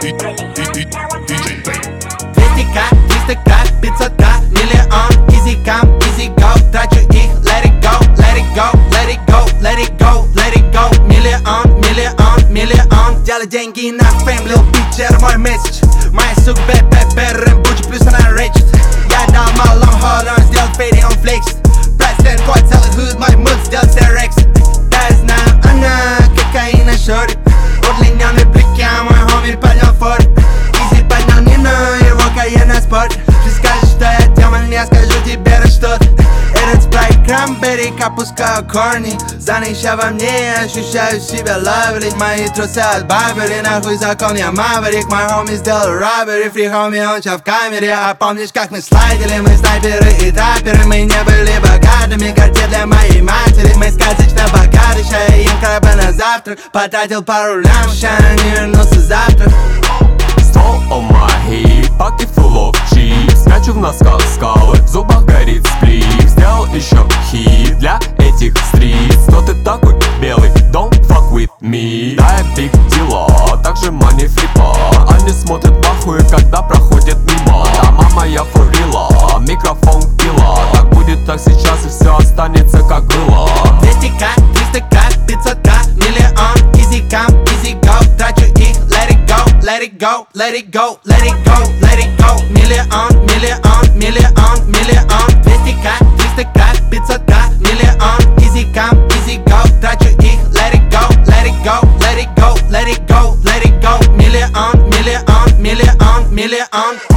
200к, 300к, 500к, миллион. Easy come, easy go, трачу их, let it go, let it go, let it go, let it go, let it go. Миллион, миллион, миллион. Делай деньги на фейм, лил питчер, мой месседж. Моя сука, рэм-бучи, плюс она речит. Я дал малом hold on, сделать фейди, он флексит. Президент хочет целый худ, мой муд, сделать стерекс. Да я знаю, она кокаина шорит. Удлиненный блики, а мой хоми поднял форт. Изи поднял Нину, его карьер на спорт. Ты скажешь, что я демон, я скажу тебе что-то. Этот спрайт кранберри, опускаю корни. Занища во мне, ощущаю себя лавли. Мои трусы от Барбери, нахуй закон, я маврик. Мой хоми сделал роббери, фри хоми, он ща в камере. А помнишь, как мы слайдили, мы снайперы и трапперы. Мы не были богатыми, карте для моей матери. Мы сказочно богаты, ща я ем краба на завтрак. Потратил пару лям, ща не вернулся завтра. Стол on my hip, паки full of chips. Скачу в носках скалы, в зубах горит сплив. Сделал еще хит для этих стриц. Но ты такой белый, don't fuck with me. Да, я биг дела, также money фрипа. Они смотрят в ахуе, когда проходят мимо. Да, мама, я фурила, микрофон пила. Так будет, так сейчас и все останется как было. 200к, 300к, 500к, миллион. Easy come, easy go, трачу их, let it go, let it go, let it go, let it go, let it go. Миллион, миллион, миллион, миллион. 200к, 300к, 500к, миллион. Easy come, easy go, трачу их, let it go, let it go, let it go, let it go, let it go. Миллион, миллион, миллион, миллион.